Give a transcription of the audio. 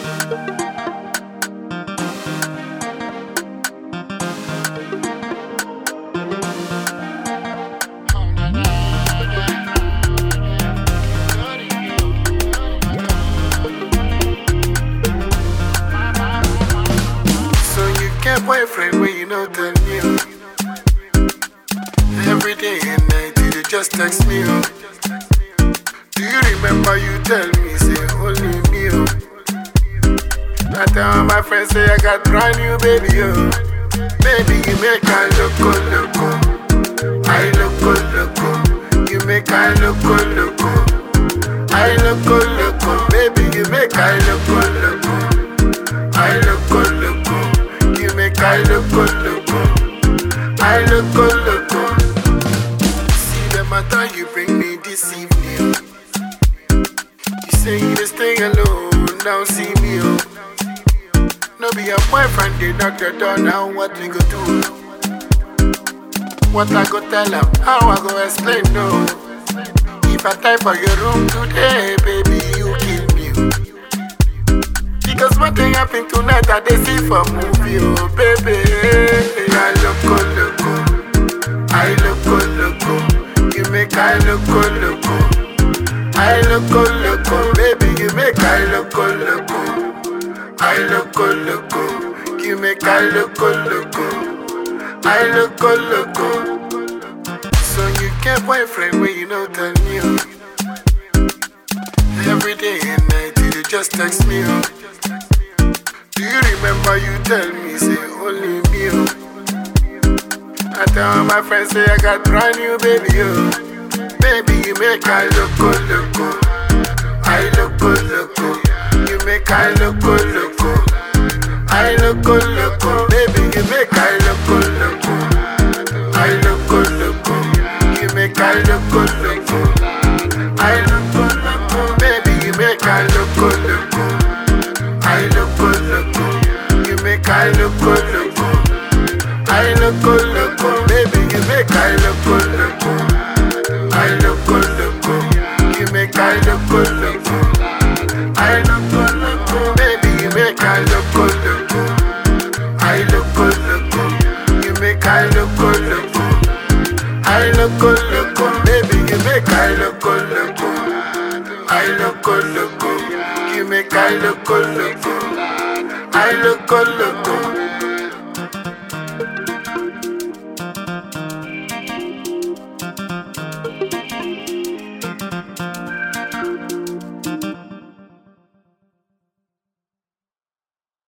Get boyfriend when you know tell me. Every day and night you just text me. Do you remember you tell me say only me? I tell my friends say I got brand new baby. Baby you make I loco loco. I loco loco. You make I loco loco. I loco loco. Baby you make I loco loco. I loco loco. I loco loco, I loco loco. See the matter you bring me this evening. You say you just stay alone, now see me oh. No be your boyfriend, they knock the door now. What we go do? What I go tell him? How I go explain no? If I die for your room today, baby, you kill me. Because what thing happen tonight I they see for movie, oh baby. I loco loco, I loco loco. You make I loco loco, I loco loco. Baby you make I loco loco, I loco loco. You make I loco loco, I loco loco. So you get boyfriend when you know tell me. Every day and night you just text me. Do you remember you tell me say only me? I tell my friends say I got brand new baby. Baby you make I loco loco, I loco loco. You make I loco loco, I loco loco. Baby you make I loco loco, I loco loco. You make I loco loco, I loco loco. Baby you make I loco loco, I loco loco. You make I loco loco, I loco loco. Baby you make I loco loco, I loco loco. You make I loco loco, I loco loco. Baby you make I loco loco, I loco loco. You make I loco loco, I loco loco. Baby you make I loco loco, I loco loco. You make I loco loco, I loco loco.